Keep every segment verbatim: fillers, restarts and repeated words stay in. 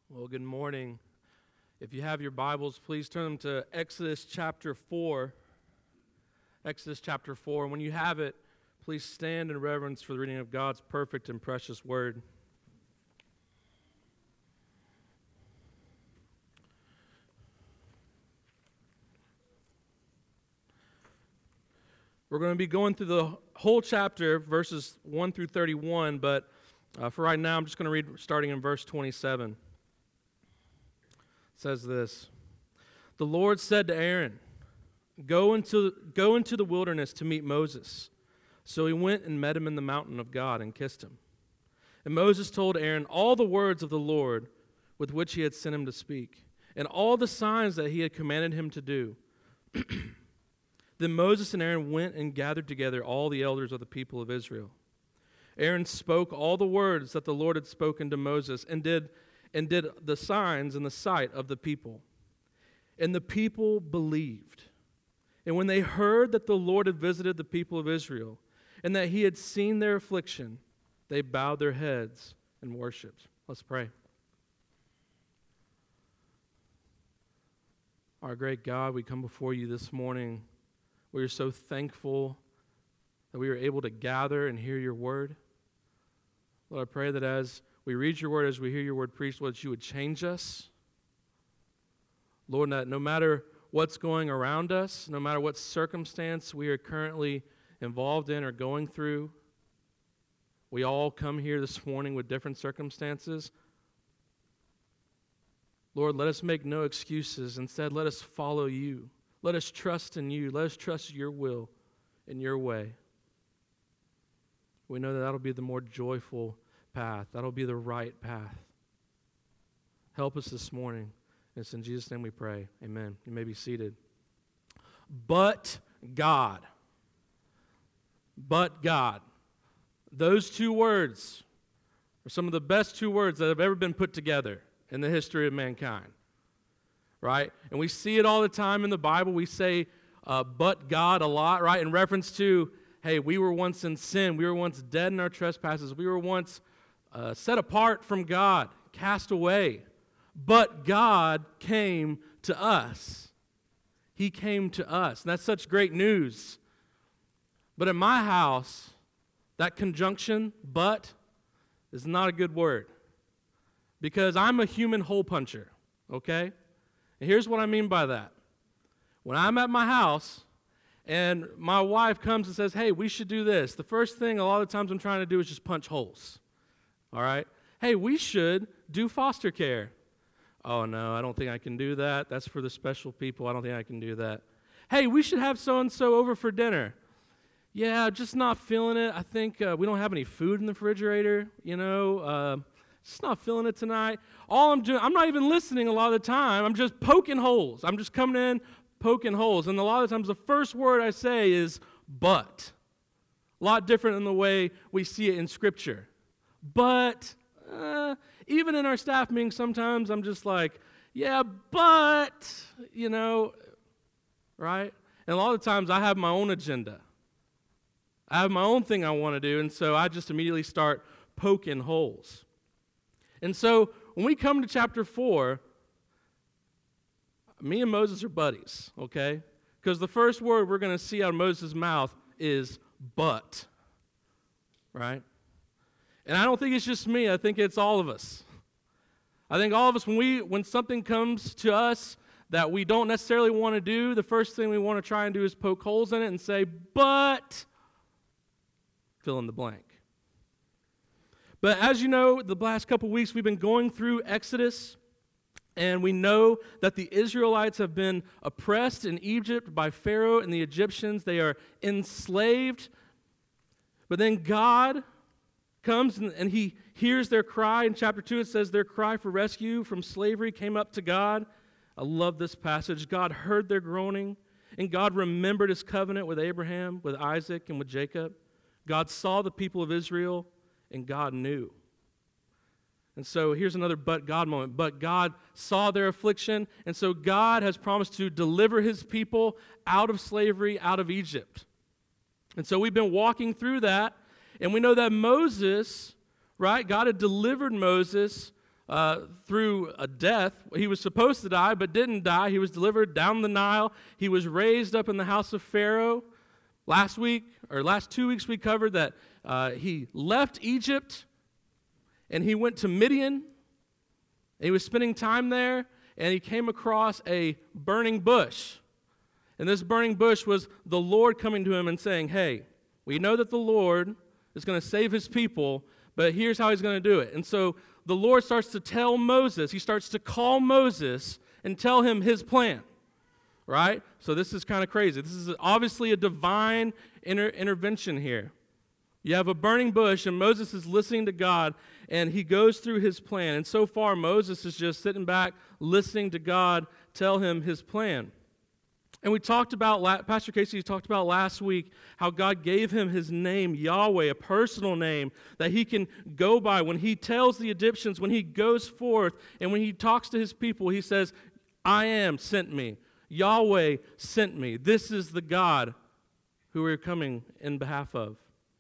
Well, good morning. If you have your Bibles, please turn them to Exodus chapter four. Exodus chapter four. When you have it, please stand in reverence for the reading of God's perfect and precious word. We're going to be going through the whole chapter, verses one through thirty-one, but uh, for right now, I'm just going to read starting in verse twenty-seven. It says this: The Lord said to Aaron, Go into, go into the wilderness to meet Moses. So he went and met him in the mountain of God and kissed him. And Moses told Aaron all the words of the Lord with which he had sent him to speak, and all the signs that he had commanded him to do. Then Moses and Aaron went and gathered together all the elders of the people of Israel. Aaron spoke all the words that the Lord had spoken to Moses, and did and did the signs in the sight of the people. And the people believed. And when they heard that the Lord had visited the people of Israel, and that he had seen their affliction, they bowed their heads and worshiped. Let's pray. Our great God, we come before you this morning. We are so thankful that we are able to gather and hear your word. Lord, I pray that as we read your word, as we hear your word preached, Lord, that you would change us. Lord, that no matter what's going around us, no matter what circumstance we are currently involved in or going through, we all come here this morning with different circumstances. Lord, let us make no excuses. Instead, let us follow you. Let us trust in you. Let us trust your will and your way. We know that that'll be the more joyful path. That'll be the right path. Help us this morning. It's in Jesus' name we pray. Amen. You may be seated. But God. But God. Those two words are some of the best two words that have ever been put together in the history of mankind. Right? And we see it all the time in the Bible. We say, uh, but God a lot, right? In reference to, hey, we were once in sin. We were once dead in our trespasses. We were once uh, set apart from God, cast away. But God came to us. He came to us. And that's such great news. But in my house, that conjunction, but, is not a good word. Because I'm a human hole puncher, okay? And here's what I mean by that. When I'm at my house and my wife comes and says, hey, we should do this, the first thing a lot of times I'm trying to do is just punch holes. All right? Hey, we should do foster care. Oh, no, I don't think I can do that. That's for the special people. I don't think I can do that. Hey, we should have so-and-so over for dinner. Yeah, just not feeling it. I think uh, we don't have any food in the refrigerator, you know. Uh, just not feeling it tonight. All I'm doing, I'm not even listening a lot of the time. I'm just poking holes. I'm just coming in, poking holes. And a lot of times the first word I say is but. A lot different than the way we see it in Scripture. But, uh, even in our staff meetings, sometimes I'm just like, yeah, but, you know, right? And a lot of times I have my own agenda. I have my own thing I want to do, and so I just immediately start poking holes. And so when we come to chapter four, me and Moses are buddies, okay? Because the first word we're going to see out of Moses' mouth is but, right? And I don't think it's just me. I think it's all of us. I think all of us, when we when something comes to us that we don't necessarily want to do, the first thing we want to try and do is poke holes in it and say, but, fill in the blank. But as you know, the last couple weeks we've been going through Exodus, and we know that the Israelites have been oppressed in Egypt by Pharaoh and the Egyptians. They are enslaved. But then God comes and, and he hears their cry. In chapter two, it says their cry for rescue from slavery came up to God. I love this passage. God heard their groaning, and God remembered his covenant with Abraham, with Isaac, and with Jacob. God saw the people of Israel, and God knew. And so here's another but God moment. But God saw their affliction, and so God has promised to deliver his people out of slavery, out of Egypt. And so we've been walking through that, and we know that Moses, right, God had delivered Moses uh, through a death. He was supposed to die, but didn't die. He was delivered down the Nile. He was raised up in the house of Pharaoh. Last week, or last two weeks, we covered that uh, he left Egypt, and he went to Midian. He was spending time there, and he came across a burning bush. And this burning bush was the Lord coming to him and saying, hey, we know that the Lord is going to save his people, but here's how he's going to do it. And so the Lord starts to tell Moses, he starts to call Moses and tell him his plan, right? So this is kind of crazy. This is obviously a divine inter- intervention here. You have a burning bush, and Moses is listening to God, and he goes through his plan. And so far, Moses is just sitting back, listening to God tell him his plan. And we talked about, Pastor Casey talked about last week how God gave him his name, Yahweh, a personal name that he can go by. When he tells the Egyptians, when he goes forth, and when he talks to his people, he says, I am sent me. Yahweh sent me. This is the God who we're coming in behalf of.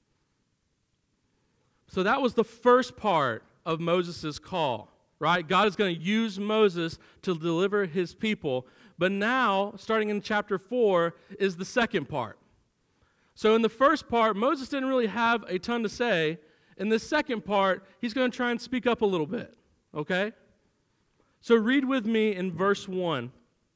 So that was the first part of Moses' call, right? God is going to use Moses to deliver his people. But now, starting in chapter four, is the second part. So in the first part, Moses didn't really have a ton to say. In the second part, he's going to try and speak up a little bit, okay? So read with me in verse one.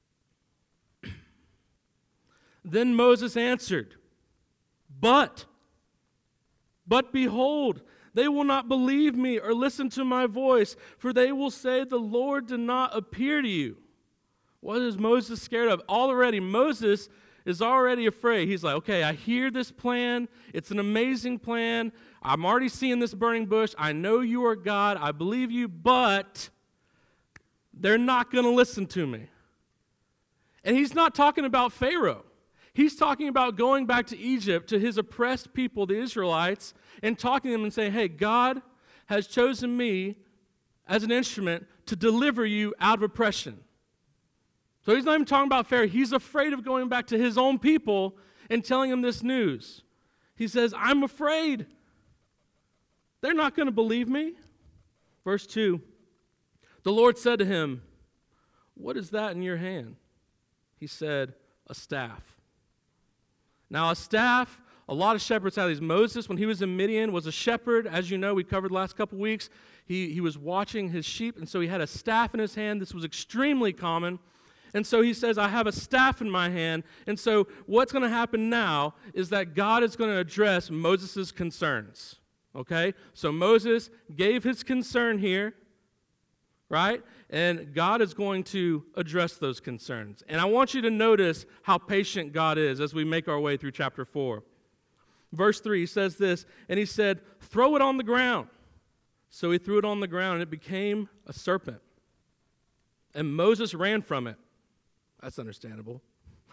Then Moses answered, But, but behold, they will not believe me or listen to my voice, for they will say, the Lord did not appear to you. What is Moses scared of? Already, Moses is already afraid. He's like, okay, I hear this plan. It's an amazing plan. I'm already seeing this burning bush. I know you are God. I believe you, but they're not going to listen to me. And he's not talking about Pharaoh. He's talking about going back to Egypt, to his oppressed people, the Israelites, and talking to them and saying, hey, God has chosen me as an instrument to deliver you out of oppression. So he's not even talking about Pharaoh. He's afraid of going back to his own people and telling them this news. He says, I'm afraid. They're not going to believe me. Verse two, the Lord said to him, what is that in your hand? He said, a staff. Now a staff, a lot of shepherds have these. Moses, when he was in Midian, was a shepherd. As you know, we covered the last couple weeks. He, he was watching his sheep, and so he had a staff in his hand. This was extremely common. And so he says, I have a staff in my hand. And so what's going to happen now is that God is going to address Moses' concerns. Okay? So Moses gave his concern here, right? And God is going to address those concerns. And I want you to notice how patient God is as we make our way through chapter four. Verse three, he says this, and he said, throw it on the ground. So he threw it on the ground, and it became a serpent. And Moses ran from it. That's understandable.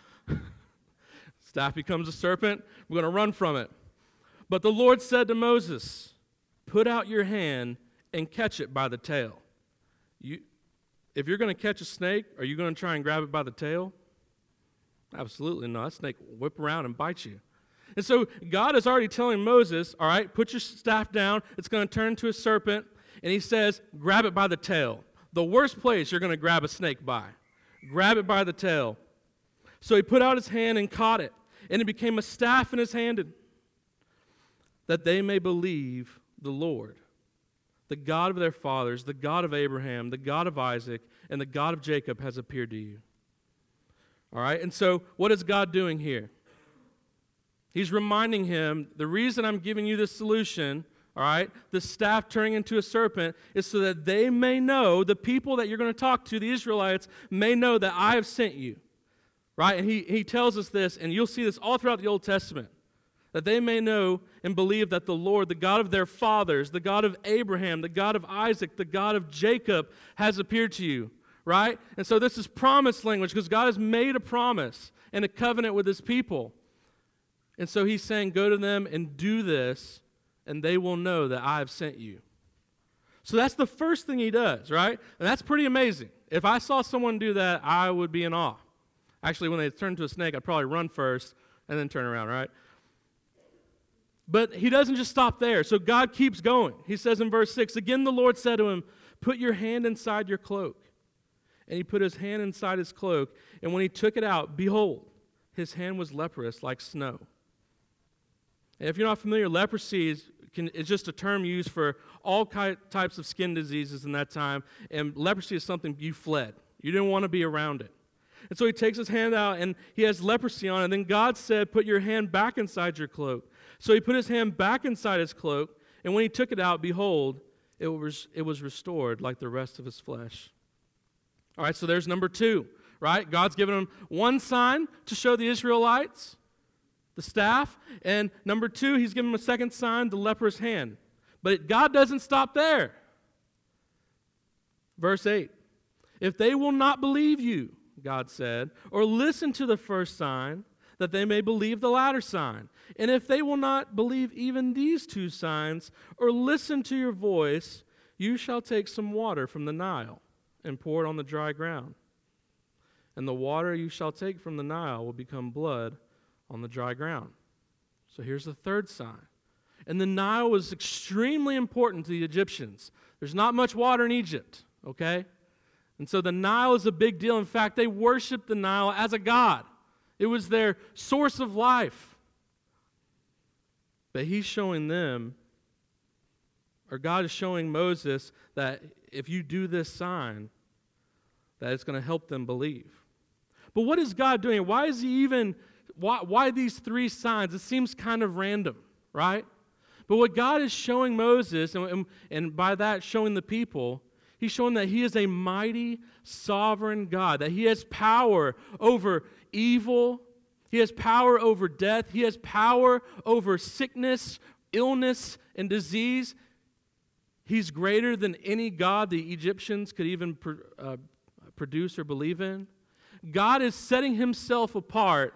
Staff becomes a serpent. We're going to run from it. But the Lord said to Moses, put out your hand and catch it by the tail. You, if you're going to catch a snake, are you going to try and grab it by the tail? Absolutely not. That snake will whip around and bite you. And so God is already telling Moses, all right, put your staff down. It's going to turn into a serpent. And he says, grab it by the tail. The worst place you're going to grab a snake by. Grab it by the tail. So he put out his hand and caught it, and it became a staff in his hand, that they may believe the Lord, the God of their fathers, the God of Abraham, the God of Isaac, and the God of Jacob has appeared to you. All right, and so what is God doing here? He's reminding him, the reason I'm giving you this solution, all right, the staff turning into a serpent, is so that they may know, the people that you're going to talk to, the Israelites, may know that I have sent you. Right? And he, he tells us this, and you'll see this all throughout the Old Testament, that they may know and believe that the Lord, the God of their fathers, the God of Abraham, the God of Isaac, the God of Jacob, has appeared to you. Right? And so this is promise language, because God has made a promise and a covenant with his people. And so he's saying, go to them and do this, and they will know that I have sent you. So that's the first thing he does, right? And that's pretty amazing. If I saw someone do that, I would be in awe. Actually, when they turn to a snake, I'd probably run first and then turn around, right? But he doesn't just stop there. So God keeps going. He says in verse six, again the Lord said to him, put your hand inside your cloak. And he put his hand inside his cloak, and when he took it out, behold, his hand was leprous like snow. And if you're not familiar, leprosy is, can, is just a term used for all ki- types of skin diseases in that time, and leprosy is something you fled. You didn't want to be around it. And so he takes his hand out, and he has leprosy on it, and then God said, put your hand back inside your cloak. So he put his hand back inside his cloak, and when he took it out, behold, it was, it was restored like the rest of his flesh. All right, so there's number two, right? God's given him one sign to show the Israelites, the staff, and number two, he's given him a second sign, the leper's hand. But God doesn't stop there. Verse eight, if they will not believe you, God said, or listen to the first sign, that they may believe the latter sign. And if they will not believe even these two signs, or listen to your voice, you shall take some water from the Nile and pour it on the dry ground. And the water you shall take from the Nile will become blood on the dry ground. So here's the third sign. And the Nile was extremely important to the Egyptians. There's not much water in Egypt, okay? And so the Nile is a big deal. In fact, they worshiped the Nile as a god. It was their source of life. But he's showing them, or God is showing Moses, that if you do this sign, that it's going to help them believe. But what is God doing? Why is he even, why, why these three signs? It seems kind of random, right? But what God is showing Moses, and, and, and by that showing the people, he's showing that he is a mighty, sovereign God, that he has power over evil, he has power over death, he has power over sickness, illness, and disease. He's greater than any god the Egyptians could even pr- uh, produce or believe in. God is setting himself apart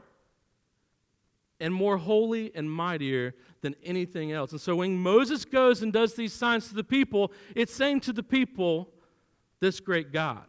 and more holy and mightier than anything else. And so when Moses goes and does these signs to the people, it's saying to the people, this great God.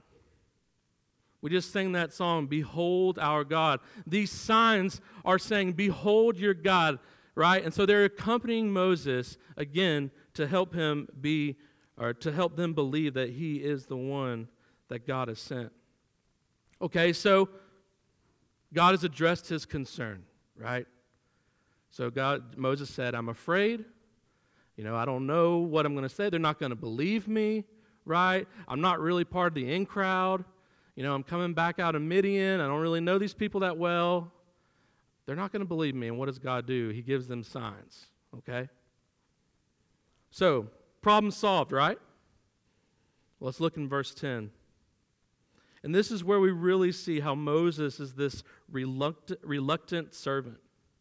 We just sang that song, Behold Our God. These signs are saying, behold your God, right? And so they're accompanying Moses, again, to help him be, or to help them believe that he is the one that God has sent. Okay, so God has addressed his concern, right? So God, Moses said, I'm afraid. You know, I don't know what I'm going to say. They're not going to believe me, right? I'm not really part of the in crowd. You know, I'm coming back out of Midian. I don't really know these people that well. They're not going to believe me. And what does God do? He gives them signs, okay? So, problem solved, right? Let's look in verse ten. And this is where we really see how Moses is this reluctant, reluctant servant.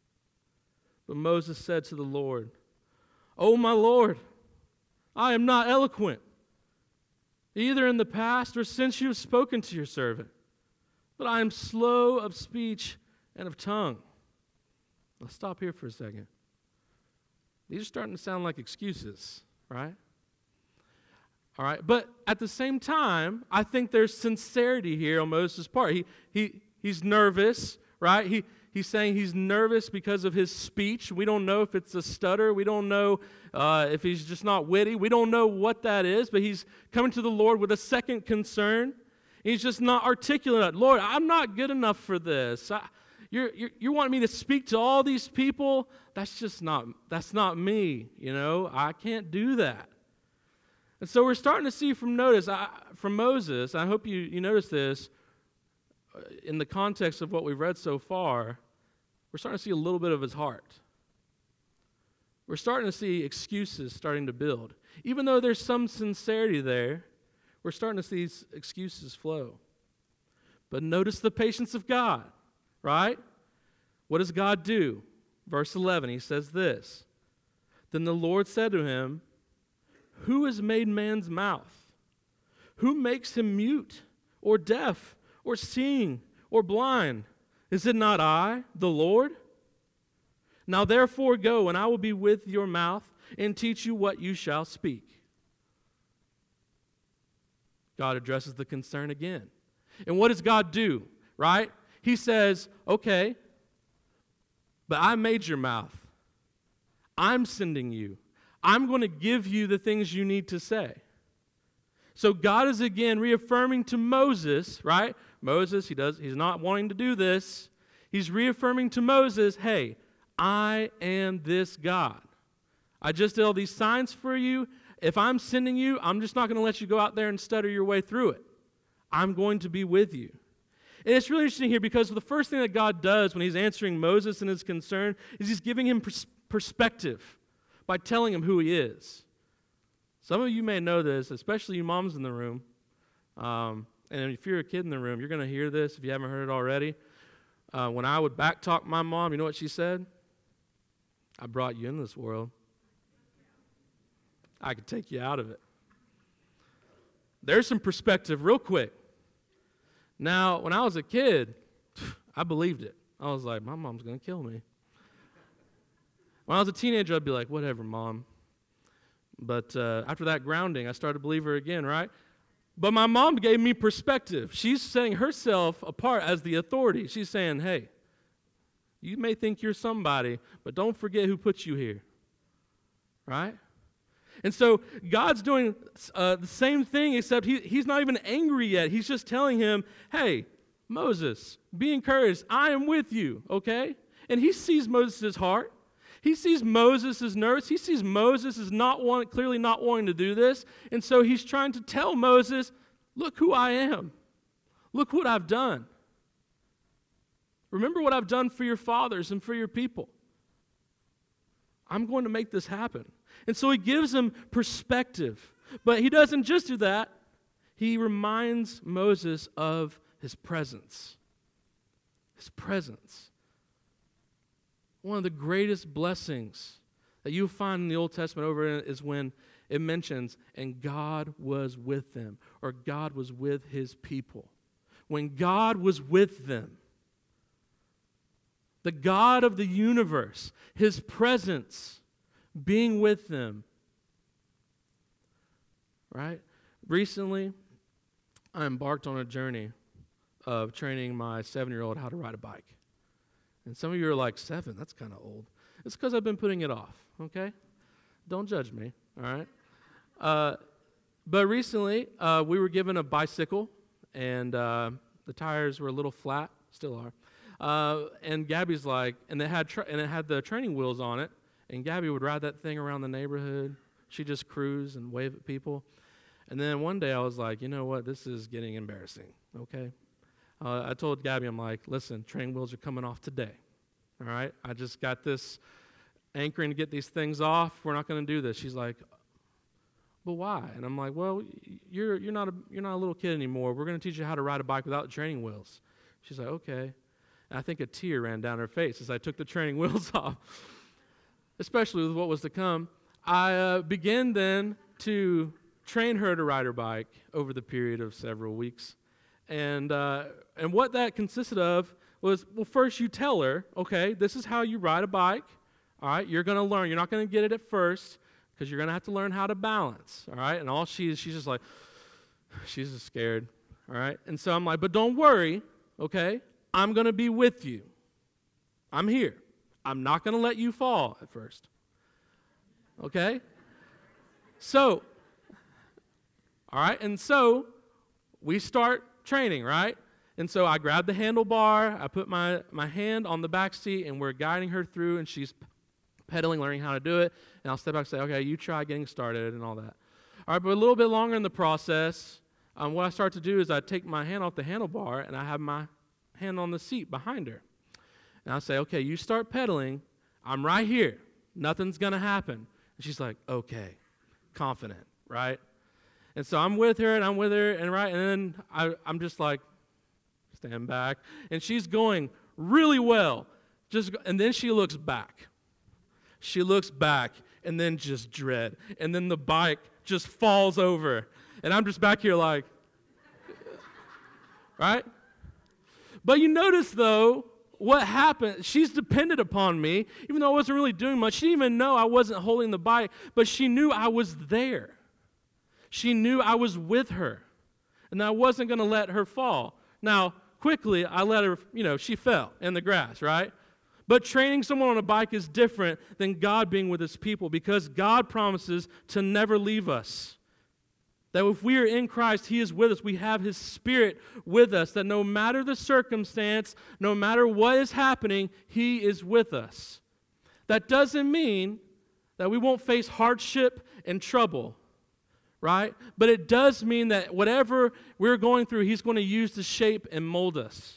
But Moses said to the Lord, "Oh, my Lord, I am not eloquent, either in the past or since you have spoken to your servant, but I am slow of speech and of tongue." Let's stop here for a second. These are starting to sound like excuses, right? All right, but at the same time, I think there's sincerity here on Moses' part. He he he's nervous, right? He he's saying he's nervous because of his speech. We don't know if it's a stutter. We don't know uh, if he's just not witty. We don't know what that is, but he's coming to the Lord with a second concern. He's just not articulate. Lord, I'm not good enough for this. I, you're, you're you want me to speak to all these people? That's just not that's not me. You know, I can't do that. And so we're starting to see from notice I, from Moses, I hope you, you notice this, in the context of what we've read so far, we're starting to see a little bit of his heart. We're starting to see excuses starting to build. Even though there's some sincerity there, we're starting to see these excuses flow. But notice the patience of God, right? What does God do? Verse eleven, he says this, "Then the Lord said to him, who has made man's mouth? Who makes him mute or deaf or seeing or blind? Is it not I, the Lord? Now therefore go, and I will be with your mouth and teach you what you shall speak." God addresses the concern again. And what does God do, right? He says, okay, but I made your mouth. I'm sending you. I'm going to give you the things you need to say. So God is again reaffirming to Moses, right? Moses, he does, he's not wanting to do this. He's reaffirming to Moses, hey, I am this God. I just did all these signs for you. If I'm sending you, I'm just not going to let you go out there and stutter your way through it. I'm going to be with you. And it's really interesting here because the first thing that God does when he's answering Moses and his concern is he's giving him pers- perspective by telling him who he is. Some of you may know this, especially you moms in the room. Um, and if you're a kid in the room, you're going to hear this if you haven't heard it already. Uh, when I would backtalk my mom, you know what she said? I brought you in this world. I could take you out of it. There's some perspective real quick. Now, when I was a kid, I believed it. I was like, my mom's going to kill me. When I was a teenager, I'd be like, whatever, Mom. But uh, after that grounding, I started to believe her again, right? But my mom gave me perspective. She's setting herself apart as the authority. She's saying, hey, you may think you're somebody, but don't forget who put you here, right? And so God's doing uh, the same thing, except he, he's not even angry yet. He's just telling him, hey, Moses, be encouraged. I am with you, okay? And he sees Moses' heart. He sees Moses' nervous. He sees Moses is not want, clearly not wanting to do this. And so he's trying to tell Moses, look who I am. Look what I've done. Remember what I've done for your fathers and for your people. I'm going to make this happen. And so he gives him perspective. But he doesn't just do that. He reminds Moses of his presence. His presence. One of the greatest blessings that you'll find in the Old Testament over in is when it mentions, and God was with them, or God was with his people. When God was with them, the God of the universe, his presence being with them. Right? Recently, I embarked on a journey of training my seven-year-old how to ride a bike. And some of you are like, seven, that's kind of old. It's because I've been putting it off, okay? Don't judge me, all right? Uh, but recently, uh, we were given a bicycle, and uh, the tires were a little flat, still are. Uh, and Gabby's like, and it had tra- and it had the training wheels on it, and Gabby would ride that thing around the neighborhood. She'd just cruise and wave at people. And then one day I was like, you know what, this is getting embarrassing, okay? Uh, I told Gabby, I'm like, listen, training wheels are coming off today, all right? I just got this anchoring to get these things off. We're not going to do this. She's like, but why? And I'm like, well, you're you're not a, you're not a little kid anymore. We're going to teach you how to ride a bike without training wheels. She's like, okay. And I think a tear ran down her face as I took the training wheels off, especially with what was to come. I uh, began then to train her to ride her bike over the period of several weeks. And uh, and what that consisted of was, well, first you tell her, okay, this is how you ride a bike. All right, you're going to learn. You're not going to get it at first because you're going to have to learn how to balance. All right, and all she is, she's just like, she's just scared. All right, and so I'm like, but don't worry, okay, I'm going to be with you. I'm here. I'm not going to let you fall at first. Okay? So, all right, and so we start training, right? And so I grab the handlebar, I put my, my hand on the back seat, and we're guiding her through, and she's pedaling, learning how to do it. And I'll step back and say, okay, you try getting started and all that. All right, but a little bit longer in the process, um, what I start to do is I take my hand off the handlebar, and I have my hand on the seat behind her. And I say, okay, you start pedaling. I'm right here. Nothing's going to happen. And she's like, okay, confident, right? And so I'm with her, and I'm with her, and right, and then I, I'm just like, stand back. And she's going really well. Just, and then she looks back. She looks back, and then just dread. And then the bike just falls over. And I'm just back here like, right? But you notice, though, what happened, she's dependent upon me, even though I wasn't really doing much. She didn't even know I wasn't holding the bike, but she knew I was there. She knew I was with her, and I wasn't going to let her fall. Now, quickly, I let her, you know, she fell in the grass, right? But training someone on a bike is different than God being with his people because God promises to never leave us. That if we are in Christ, He is with us. We have His Spirit with us. That no matter the circumstance, no matter what is happening, He is with us. That doesn't mean that we won't face hardship and trouble, right? But it does mean that whatever we're going through, He's going to use to shape and mold us.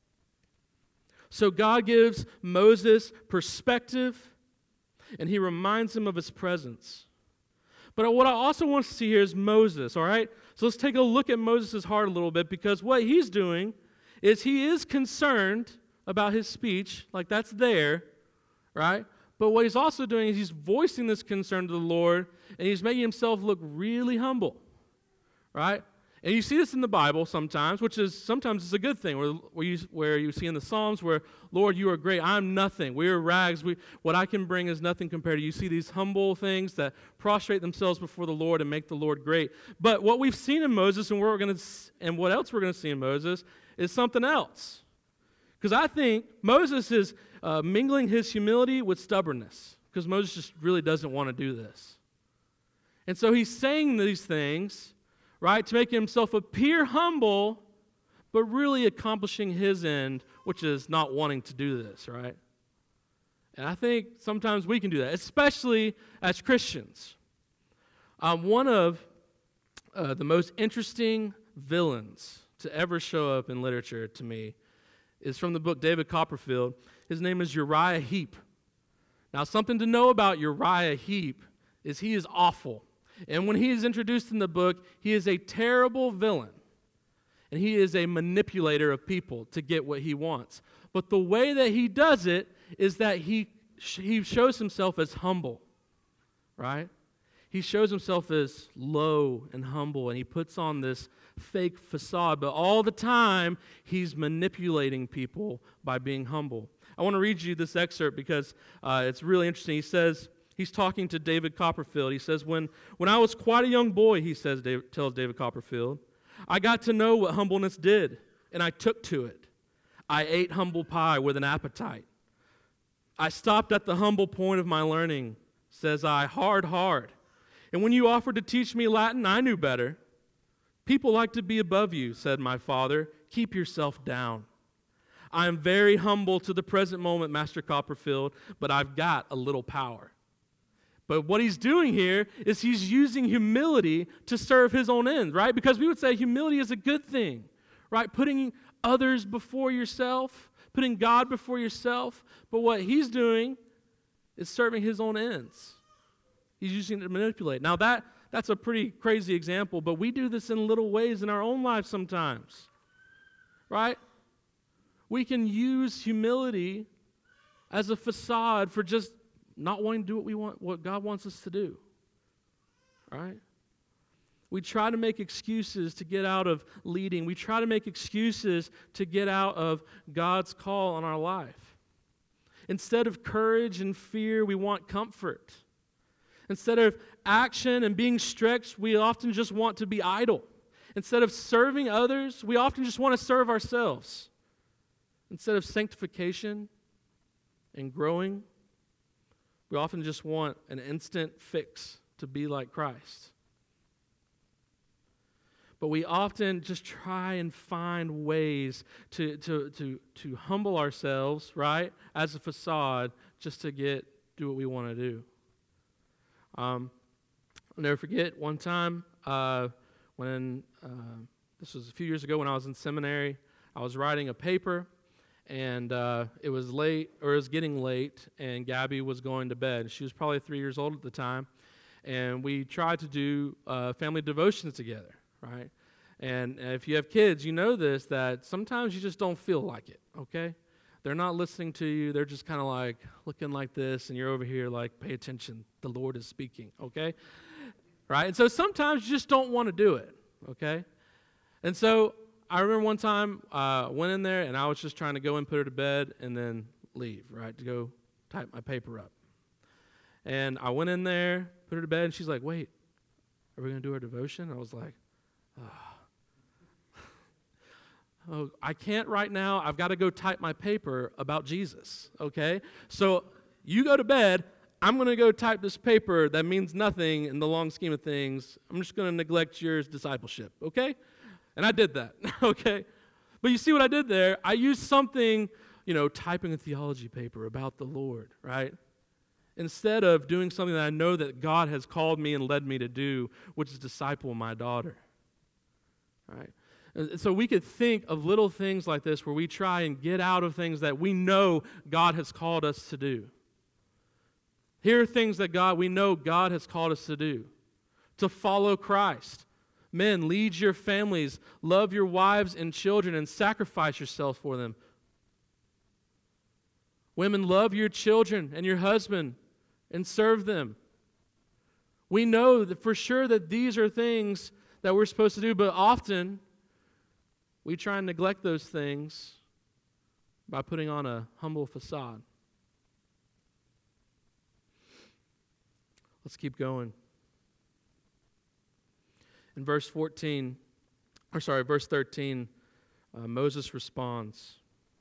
So God gives Moses perspective, and He reminds him of His presence. But what I also want to see here is Moses, all right? So let's take a look at Moses' heart a little bit, because what he's doing is he is concerned about his speech, like that's there, right? But what he's also doing is he's voicing this concern to the Lord, and he's making himself look really humble, right? And you see this in the Bible sometimes, which is sometimes it's a good thing, where, where, you, where you see in the Psalms where, Lord, you are great, I'm nothing, we are rags, we, what I can bring is nothing compared to you. You see these humble things that prostrate themselves before the Lord and make the Lord great. But what we've seen in Moses and, what we're gonna, and what else we're going to see in Moses is something else. Because I think Moses is uh, mingling his humility with stubbornness, because Moses just really doesn't want to do this. And so he's saying these things, right, to make himself appear humble, but really accomplishing his end, which is not wanting to do this, right? And I think sometimes we can do that, especially as Christians. Um, one of uh, the most interesting villains to ever show up in literature to me is from the book David Copperfield. His name is Uriah Heep. Now, something to know about Uriah Heep is he is awful. And when he is introduced in the book, he is a terrible villain. And he is a manipulator of people to get what he wants. But the way that he does it is that he, he shows himself as humble, right? He shows himself as low and humble, and he puts on this fake facade. But all the time, he's manipulating people by being humble. I want to read you this excerpt because uh, it's really interesting. He says, he's talking to David Copperfield. He says, when, when I was quite a young boy, he says, David, tells David Copperfield, I got to know what humbleness did, and I took to it. I ate humble pie with an appetite. I stopped at the humble point of my learning, says I, hard, hard. And when you offered to teach me Latin, I knew better. People like to be above you, said my father. Keep yourself down. I am very humble to the present moment, Master Copperfield, but I've got a little power. But what he's doing here is he's using humility to serve his own ends, right? Because we would say humility is a good thing, right? Putting others before yourself, putting God before yourself. But what he's doing is serving his own ends. He's using it to manipulate. Now that that's a pretty crazy example, but we do this in little ways in our own lives sometimes, right? We can use humility as a facade for just not wanting to do what we want, what God wants us to do, right? We try to make excuses to get out of leading. We try to make excuses to get out of God's call on our life. Instead of courage and fear, we want comfort. Instead of action and being stretched, we often just want to be idle. Instead of serving others, we often just want to serve ourselves. Instead of sanctification and growing, we often just want an instant fix to be like Christ. But we often just try and find ways to, to, to, to humble ourselves, right, as a facade, just to get do what we want to do. Um, I'll never forget one time uh, when, uh, this was a few years ago when I was in seminary, I was writing a paper, and uh, it was late, or it was getting late, and Gabby was going to bed. She was probably three years old at the time, and we tried to do uh, family devotions together, right? And if you have kids, you know this, that sometimes you just don't feel like it, okay? They're not listening to you. They're just kind of like looking like this, and you're over here like, pay attention. The Lord is speaking, okay? Right? And so sometimes you just don't want to do it, okay? And so I remember one time I uh, went in there, and I was just trying to go and put her to bed and then leave, right, to go type my paper up. And I went in there, put her to bed, and she's like, wait, are we going to do our devotion? I was like, oh. Oh, I can't right now. I've got to go type my paper about Jesus, okay? So you go to bed. I'm going to go type this paper that means nothing in the long scheme of things. I'm just going to neglect your discipleship, okay? And I did that, okay? But you see what I did there? I used something, you know, typing a theology paper about the Lord, right? Instead of doing something that I know that God has called me and led me to do, which is disciple my daughter, right? And so we could think of little things like this where we try and get out of things that we know God has called us to do. Here are things that God, we know God has called us to do. To follow Christ. Men, lead your families, love your wives and children, and sacrifice yourself for them. Women, love your children and your husband and serve them. We know that for sure that these are things that we're supposed to do, but often we try and neglect those things by putting on a humble facade. Let's keep going. In verse fourteen, or sorry, verse thirteen, uh, Moses responds.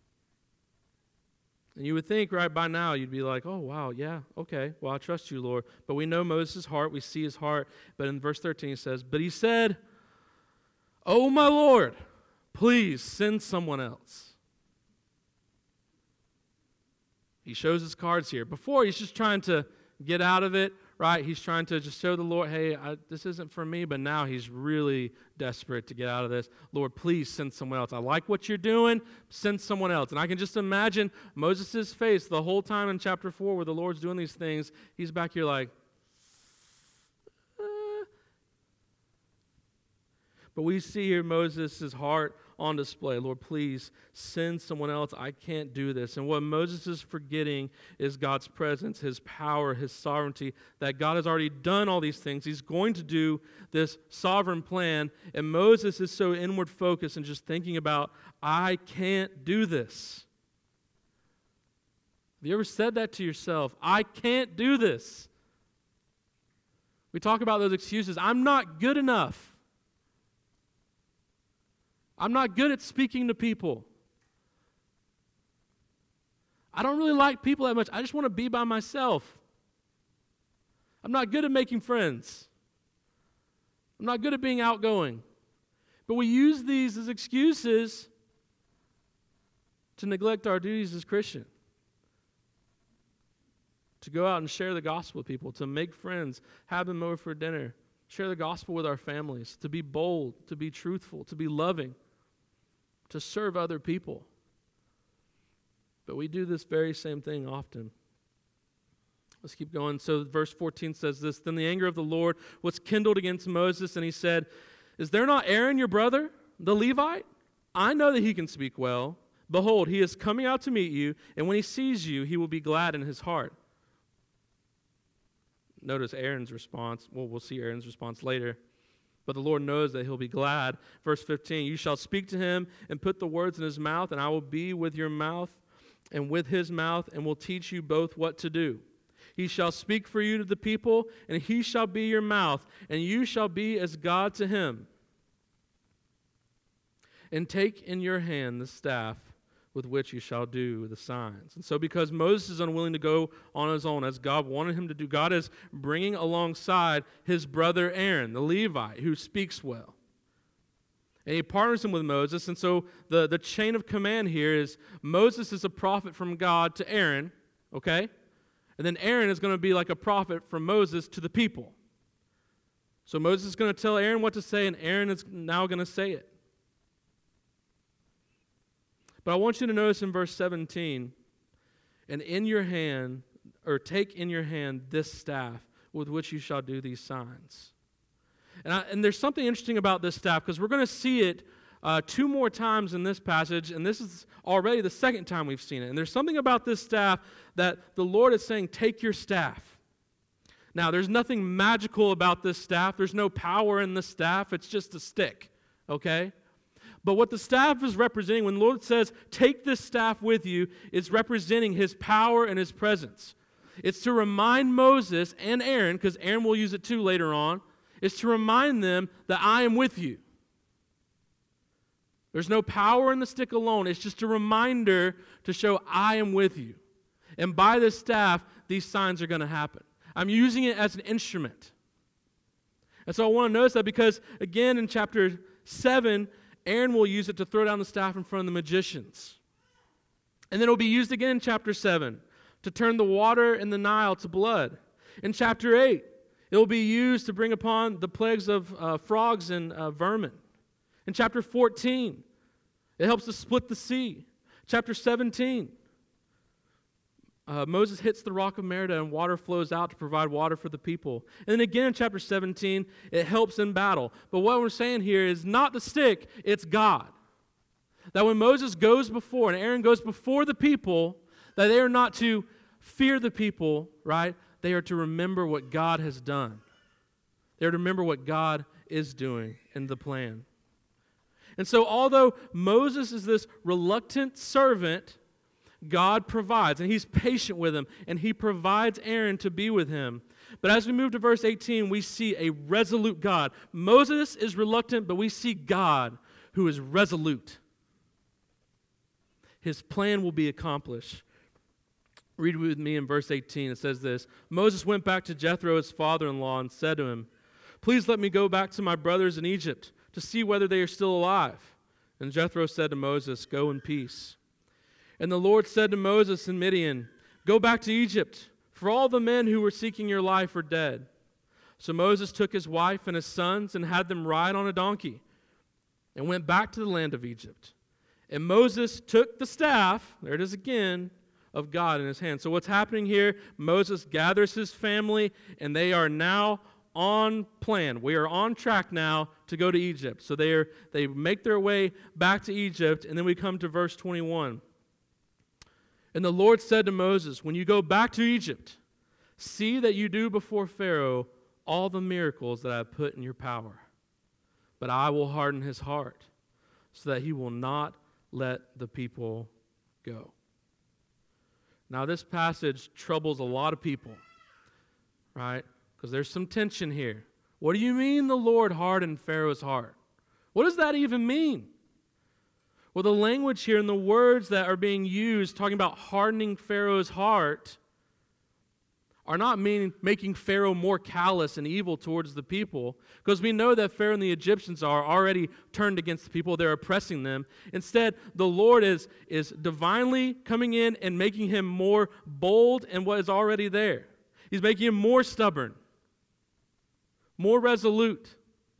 And you would think right by now, you'd be like, oh, wow, yeah, okay, well, I trust you, Lord. But we know Moses' heart, we see his heart. But in verse thirteen, he says, but he said, oh, my Lord, please send someone else. He shows his cards here. Before, he's just trying to get out of it, right? He's trying to just show the Lord, hey, I, this isn't for me, but now he's really desperate to get out of this. Lord, please send someone else. I like what you're doing. Send someone else. And I can just imagine Moses' face the whole time in chapter four where the Lord's doing these things. He's back here like, uh. But we see here Moses' heart on display. Lord, please send someone else. I can't do this. And what Moses is forgetting is God's presence, his power, his sovereignty, that God has already done all these things. He's going to do this sovereign plan. And Moses is so inward focused and just thinking about, I can't do this. Have you ever said that to yourself? I can't do this. We talk about those excuses. I'm not good enough. I'm not good at speaking to people. I don't really like people that much. I just want to be by myself. I'm not good at making friends. I'm not good at being outgoing. But we use these as excuses to neglect our duties as Christians. To go out and share the gospel with people, to make friends, have them over for dinner, share the gospel with our families, to be bold, to be truthful, to be loving, to serve other people. But we do this very same thing often. Let's keep going. So verse fourteen says this, then the anger of the Lord was kindled against Moses, and he said, is there not Aaron your brother, the Levite? I know that he can speak well. Behold, he is coming out to meet you, and when he sees you, he will be glad in his heart. Notice Aaron's response. Well, we'll see Aaron's response later. But the Lord knows that he'll be glad. Verse fifteen, you shall speak to him and put the words in his mouth, and I will be with your mouth and with his mouth, and will teach you both what to do. He shall speak for you to the people, and he shall be your mouth, and you shall be as God to him. And take in your hand the staff with which you shall do the signs. And so because Moses is unwilling to go on his own, as God wanted him to do, God is bringing alongside his brother Aaron, the Levite, who speaks well. And he partners him with Moses, and so the, the chain of command here is Moses is a prophet from God to Aaron, okay? And then Aaron is going to be like a prophet from Moses to the people. So Moses is going to tell Aaron what to say, and Aaron is now going to say it. But I want you to notice in verse seventeen, and in your hand, or take in your hand this staff with which you shall do these signs. And, I, and there's something interesting about this staff, because we're going to see it uh, two more times in this passage, and this is already the second time we've seen it. And there's something about this staff that the Lord is saying, take your staff. Now, there's nothing magical about this staff. There's no power in the staff. It's just a stick, okay? But what the staff is representing, when the Lord says, take this staff with you, it's representing his power and his presence. It's to remind Moses and Aaron, because Aaron will use it too later on, it's to remind them that I am with you. There's no power in the stick alone. It's just a reminder to show I am with you. And by this staff, these signs are going to happen. I'm using it as an instrument. And so I want to notice that because, again, in chapter seven, Aaron will use it to throw down the staff in front of the magicians. And then it will be used again in chapter seven to turn the water in the Nile to blood. In chapter eight, it will be used to bring upon the plagues of uh, frogs and uh, vermin. In chapter fourteen, it helps to split the sea. Chapter seventeen, uh, Moses hits the rock of Merida and water flows out to provide water for the people. And then again in chapter seventeen, it helps in battle. But what we're saying here is not the stick, it's God. That when Moses goes before and Aaron goes before the people, that they are not to fear the people, right? They are to remember what God has done. They are to remember what God is doing in the plan. And so although Moses is this reluctant servant, God provides, and he's patient with him, and he provides Aaron to be with him. But as we move to verse eighteen, we see a resolute God. Moses is reluctant, but we see God who is resolute. His plan will be accomplished. Read with me in verse eighteen. It says this: Moses went back to Jethro, his father-in-law, and said to him, "Please let me go back to my brothers in Egypt to see whether they are still alive." And Jethro said to Moses, "Go in peace." And the Lord said to Moses in Midian, "Go back to Egypt, for all the men who were seeking your life are dead." So Moses took his wife and his sons and had them ride on a donkey and went back to the land of Egypt. And Moses took the staff, there it is again, of God in his hand. So what's happening here? Moses gathers his family, and they are now on plan. We are on track now to go to Egypt. So they are they make their way back to Egypt, and then we come to verse twenty-one. And the Lord said to Moses, "When you go back to Egypt, see that you do before Pharaoh all the miracles that I have put in your power. But I will harden his heart, so that he will not let the people go." Now this passage troubles a lot of people, right? Because there's some tension here. What do you mean the Lord hardened Pharaoh's heart? What does that even mean? Well, the language here and the words that are being used talking about hardening Pharaoh's heart are not meaning making Pharaoh more callous and evil towards the people, because we know that Pharaoh and the Egyptians are already turned against the people. They're oppressing them. Instead, the Lord is, is divinely coming in and making him more bold in what is already there. He's making him more stubborn, more resolute.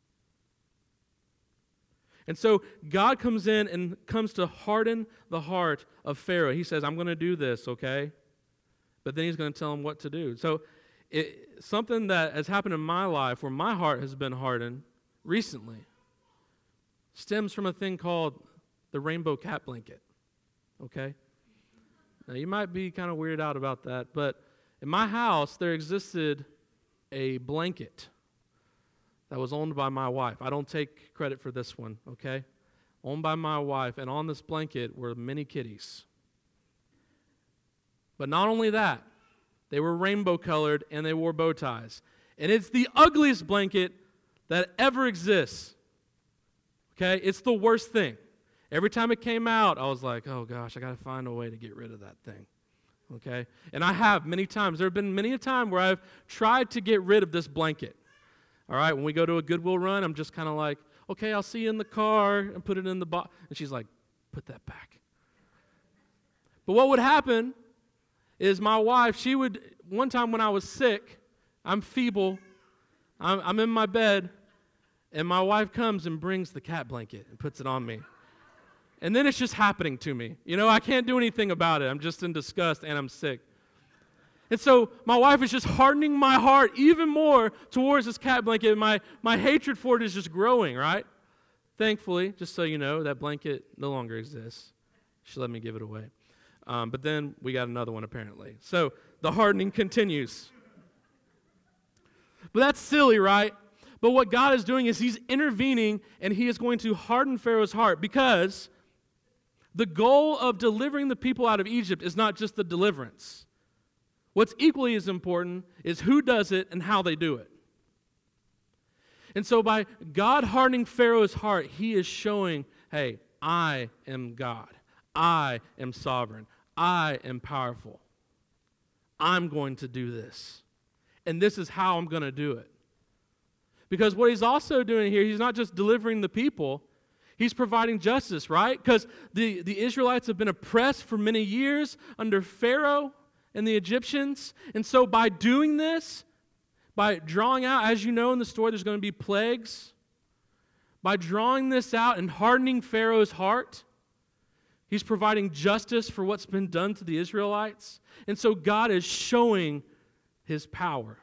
And so God comes in and comes to harden the heart of Pharaoh. He says, "I'm going to do this, okay?" But then he's going to tell him what to do. So it, something that has happened in my life where my heart has been hardened recently stems from a thing called the rainbow cat blanket, okay? Now, you might be kind of weirded out about that, but in my house, there existed a blanket that was owned by my wife. I don't take credit for this one, okay? Owned by my wife, and on this blanket were many kitties. But not only that, they were rainbow colored and they wore bow ties. And it's the ugliest blanket that ever exists. Okay? It's the worst thing. Every time it came out, I was like, oh gosh, I got to find a way to get rid of that thing. Okay? And I have many times. There have been many a time where I've tried to get rid of this blanket. All right? When we go to a Goodwill run, I'm just kind of like, okay, I'll see you in the car and put it in the box. And she's like, put that back. But what would happen is my wife, she would, one time when I was sick, I'm feeble, I'm, I'm in my bed, and my wife comes and brings the cat blanket and puts it on me. And then it's just happening to me. You know, I can't do anything about it. I'm just in disgust and I'm sick. And so my wife is just hardening my heart even more towards this cat blanket. My, my hatred for it is just growing, right? Thankfully, just so you know, that blanket no longer exists. She let me give it away. Um, but then we got another one apparently. So the hardening continues. But that's silly, right? But what God is doing is he's intervening and he is going to harden Pharaoh's heart, because the goal of delivering the people out of Egypt is not just the deliverance. What's equally as important is who does it and how they do it. And so by God hardening Pharaoh's heart, he is showing, hey, I am God. I am sovereign. I am powerful. I'm going to do this. And this is how I'm going to do it. Because what he's also doing here, he's not just delivering the people, he's providing justice, right? Because the, the Israelites have been oppressed for many years under Pharaoh and the Egyptians. And so by doing this, by drawing out, as you know in the story, there's going to be plagues. By drawing this out and hardening Pharaoh's heart, he's providing justice for what's been done to the Israelites. And so God is showing his power.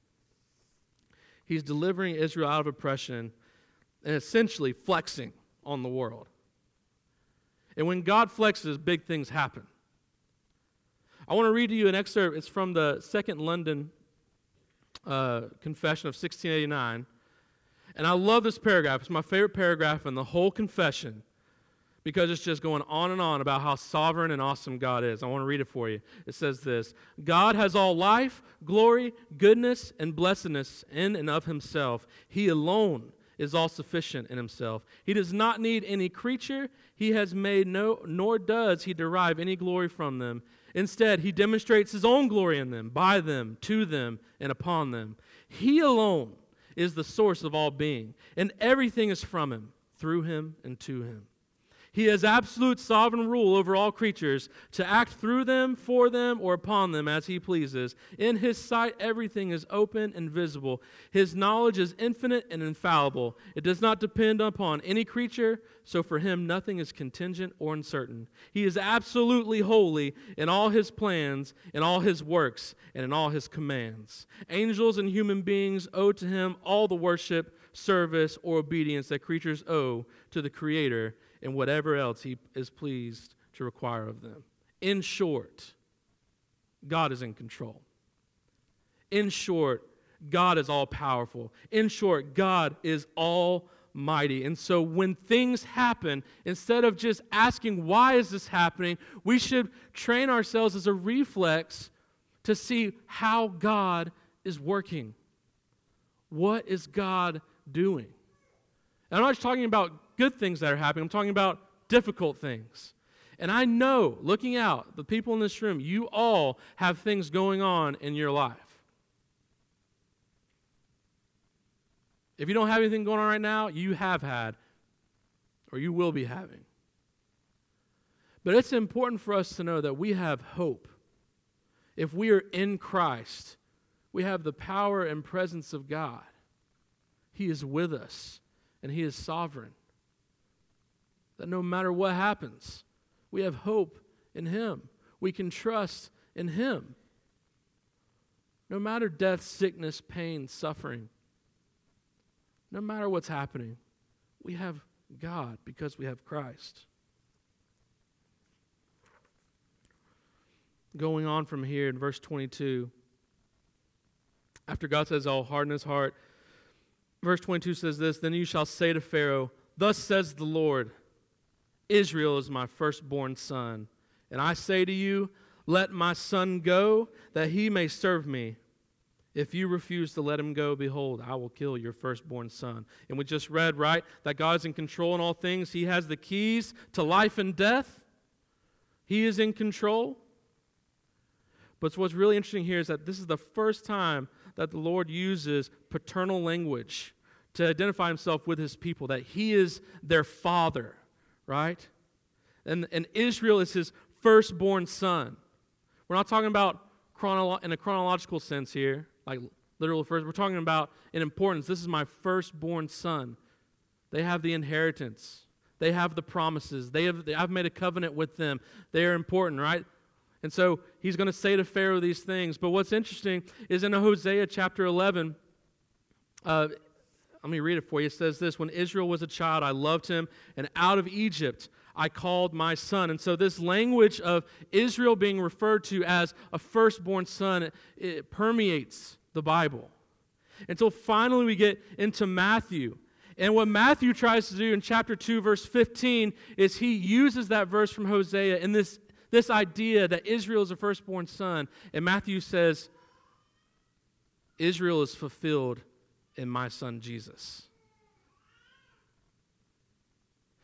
He's delivering Israel out of oppression and essentially flexing on the world. And when God flexes, big things happen. I want to read to you an excerpt. It's from the Second London uh, Confession of sixteen eighty-nine. And I love this paragraph. It's my favorite paragraph in the whole confession because it's just going on and on about how sovereign and awesome God is. I want to read it for you. It says this: God has all life, glory, goodness, and blessedness in and of himself. He alone is all sufficient in himself. He does not need any creature he has made, no, nor does he derive any glory from them. Instead, he demonstrates his own glory in them, by them, to them, and upon them. He alone is the source of all being, and everything is from him, through him, and to him. He has absolute sovereign rule over all creatures to act through them, for them, or upon them as he pleases. In his sight, everything is open and visible. His knowledge is infinite and infallible. It does not depend upon any creature, so for him nothing is contingent or uncertain. He is absolutely holy in all his plans, in all his works, and in all his commands. Angels and human beings owe to him all the worship, service, or obedience that creatures owe to the Creator, and whatever else he is pleased to require of them. In short, God is in control. In short, God is all-powerful. In short, God is almighty. And so when things happen, instead of just asking, why is this happening, we should train ourselves as a reflex to see how God is working. What is God doing? And I'm not just talking about good things that are happening. I'm talking about difficult things. And I know, looking out, the people in this room, you all have things going on in your life. If you don't have anything going on right now, you have had, or you will be having. But it's important for us to know that we have hope. If we are in Christ, we have the power and presence of God. He is with us, and he is sovereign. That no matter what happens, we have hope in him. We can trust in him. No matter death, sickness, pain, suffering, no matter what's happening, we have God because we have Christ. Going on from here in verse twenty-two, after God says, I'll harden his heart, verse twenty-two says this: Then you shall say to Pharaoh, Thus says the Lord, Israel is my firstborn son. And I say to you, let my son go, that he may serve me. If you refuse to let him go, behold, I will kill your firstborn son. And we just read, right, that God is in control in all things. He has the keys to life and death. He is in control. But what's really interesting here is that this is the first time that the Lord uses paternal language to identify himself with his people, that he is their father. Right? And, and Israel is his firstborn son. We're not talking about chronolo- in a chronological sense here, like literal first. We're talking about in importance. This is my firstborn son. They have the inheritance. They have the promises. They have. They, I've made a covenant with them. They are important, right? And so he's going to say to Pharaoh these things. But what's interesting is in Hosea chapter eleven, uh, let me read it for you. It says this: When Israel was a child, I loved him, and out of Egypt I called my son. And so this language of Israel being referred to as a firstborn son, it, it permeates the Bible. Until finally we get into Matthew. And what Matthew tries to do in chapter two, verse fifteen, is he uses that verse from Hosea in this, this idea that Israel is a firstborn son. And Matthew says, Israel is fulfilled in my son Jesus.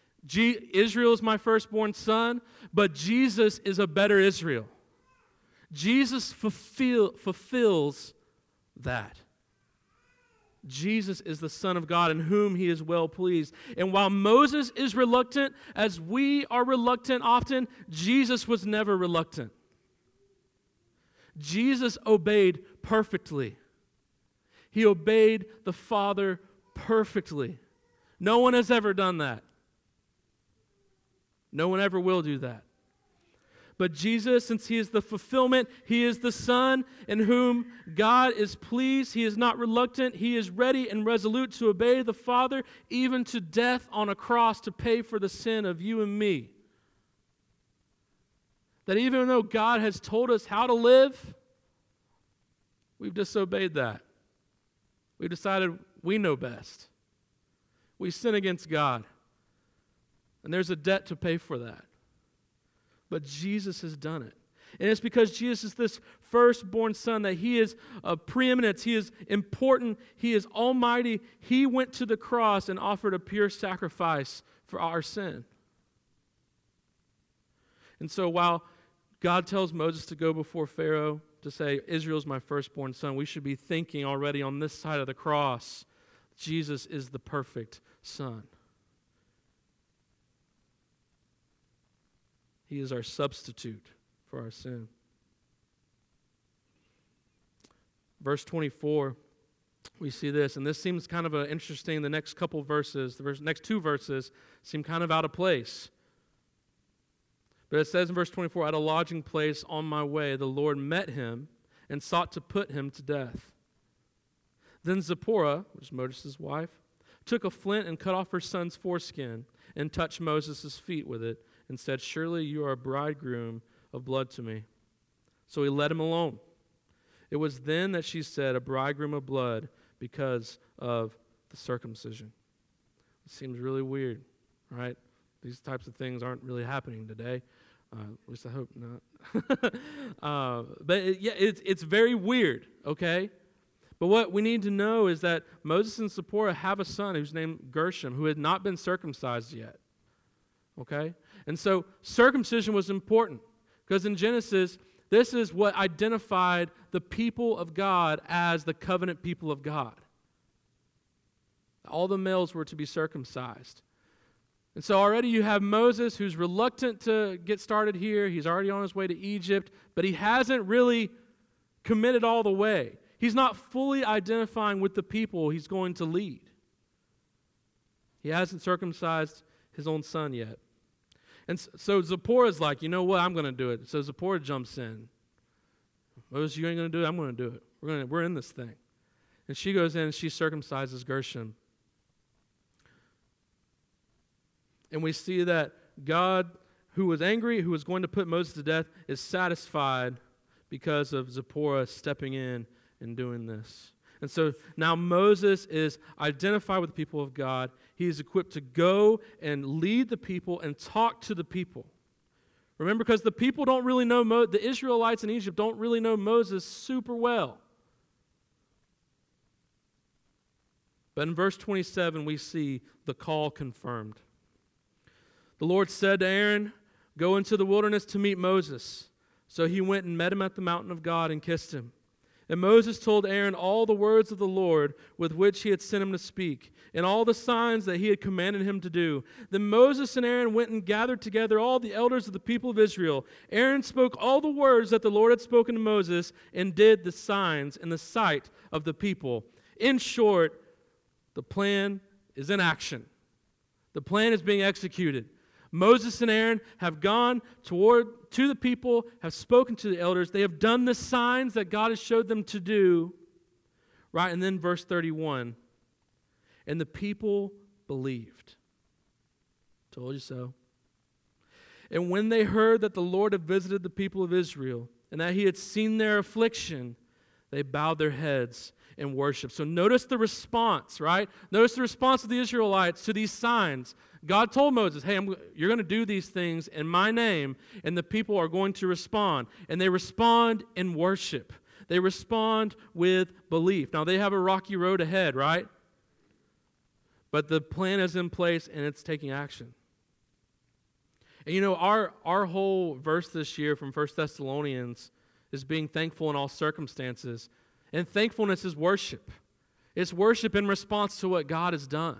G- Israel is my firstborn son, but Jesus is a better Israel. Jesus fulfill, fulfills that. Jesus is the Son of God in whom he is well pleased. And while Moses is reluctant, as we are reluctant often, Jesus was never reluctant. Jesus obeyed perfectly. He obeyed the Father perfectly. No one has ever done that. No one ever will do that. But Jesus, since he is the fulfillment, he is the Son in whom God is pleased. He is not reluctant. He is ready and resolute to obey the Father, even to death on a cross to pay for the sin of you and me. That even though God has told us how to live, we've disobeyed that. We've decided we know best. We sin against God. And there's a debt to pay for that. But Jesus has done it. And it's because Jesus is this firstborn Son that he is of preeminence, he is important, he is almighty. He went to the cross and offered a pure sacrifice for our sin. And so while God tells Moses to go before Pharaoh to say, Israel's my firstborn son, we should be thinking already on this side of the cross, Jesus is the perfect Son. He is our substitute for our sin. Verse twenty-four, we see this, and this seems kind of a interesting. The next couple verses, the verse, next two verses, seem kind of out of place. But it says in verse twenty-four, at a lodging place on my way, the Lord met him and sought to put him to death. Then Zipporah, which is Moses' wife, took a flint and cut off her son's foreskin and touched Moses' feet with it, and said, surely you are a bridegroom of blood to me. So he let him alone. It was then that she said, a bridegroom of blood, because of the circumcision. It seems really weird, right? These types of things aren't really happening today. Uh, at least I hope not. uh, but it, yeah, it's, it's very weird, okay? But what we need to know is that Moses and Zipporah have a son who's named Gershom, who had not been circumcised yet. Okay? And so circumcision was important because in Genesis, this is what identified the people of God as the covenant people of God. All the males were to be circumcised. And so already you have Moses who's reluctant to get started here. He's already on his way to Egypt, but he hasn't really committed all the way. He's not fully identifying with the people he's going to lead. He hasn't circumcised his own son yet. And so Zipporah's like, you know what, I'm going to do it. So Zipporah jumps in. Moses, you ain't going to do it, I'm going to do it. We're going to, we're in this thing. And she goes in and she circumcises Gershom. And we see that God, who was angry, who was going to put Moses to death, is satisfied because of Zipporah stepping in and doing this. And so now Moses is identified with the people of God. He is equipped to go and lead the people and talk to the people. Remember, because the people don't really know, Mo- the Israelites in Egypt don't really know Moses super well. But in verse twenty-seven, we see the call confirmed. The Lord said to Aaron, go into the wilderness to meet Moses. So he went and met him at the mountain of God and kissed him. And Moses told Aaron all the words of the Lord with which he had sent him to speak, and all the signs that he had commanded him to do. Then Moses and Aaron went and gathered together all the elders of the people of Israel. Aaron spoke all the words that the Lord had spoken to Moses and did the signs in the sight of the people. In short, the plan is in action. The plan is being executed. Moses and Aaron have gone toward to the people, have spoken to the elders. They have done the signs that God has showed them to do. Right? And then verse thirty-one. And the people believed. Told you so. And when they heard that the Lord had visited the people of Israel and that he had seen their affliction, they bowed their heads and worshiped. So notice the response, right? Notice the response of the Israelites to these signs. God told Moses, hey, I'm, you're going to do these things in my name, and the people are going to respond. And they respond in worship. They respond with belief. Now, they have a rocky road ahead, right? But the plan is in place, and it's taking action. And you know, our, our whole verse this year from First Thessalonians is being thankful in all circumstances. And thankfulness is worship. It's worship in response to what God has done.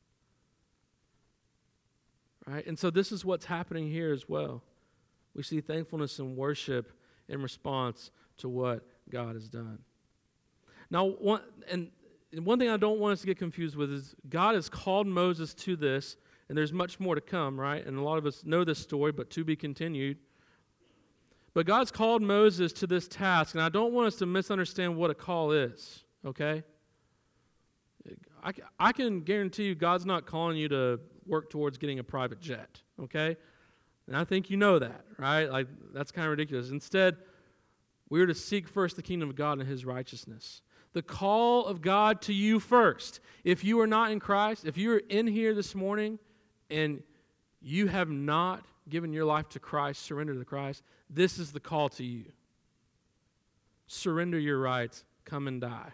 Right? And so this is what's happening here as well. We see thankfulness and worship in response to what God has done. Now, one, and one thing I don't want us to get confused with is God has called Moses to this, and there's much more to come, right? And a lot of us know this story, but to be continued. But God's called Moses to this task, and I don't want us to misunderstand what a call is, okay? I, I can guarantee you God's not calling you to work towards getting a private jet, okay? And I think you know that, right? Like, that's kind of ridiculous. Instead, we are to seek first the kingdom of God and His righteousness. The call of God to you first. If you are not in Christ, if you are in here this morning and you have not given your life to Christ, surrender to Christ, this is the call to you. Surrender your rights, come and die.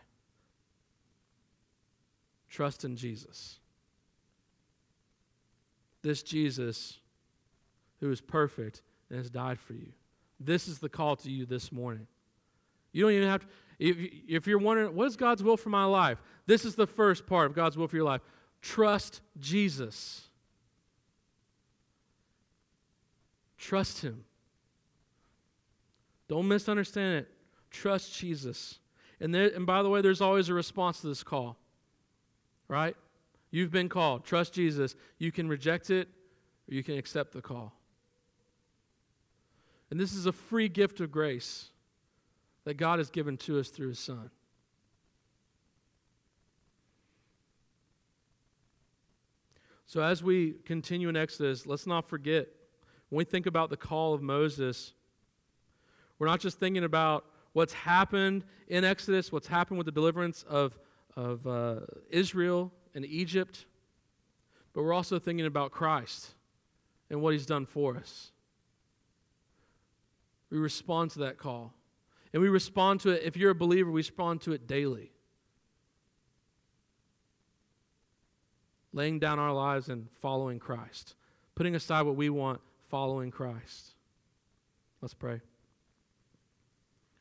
Trust in Jesus. This Jesus who is perfect and has died for you. This is the call to you this morning. You don't even have to, if, if you're wondering, what is God's will for my life? This is the first part of God's will for your life. Trust Jesus. Trust Him. Don't misunderstand it. Trust Jesus. And, there, and by the way, there's always a response to this call. Right? You've been called. Trust Jesus. You can reject it or you can accept the call. And this is a free gift of grace that God has given to us through His Son. So as we continue in Exodus, let's not forget, when we think about the call of Moses, we're not just thinking about what's happened in Exodus, what's happened with the deliverance of, of uh, Israel and Egypt, but we're also thinking about Christ and what He's done for us. We respond to that call. And we respond to it, if you're a believer, we respond to it daily. Laying down our lives and following Christ. Putting aside what we want, following Christ. Let's pray.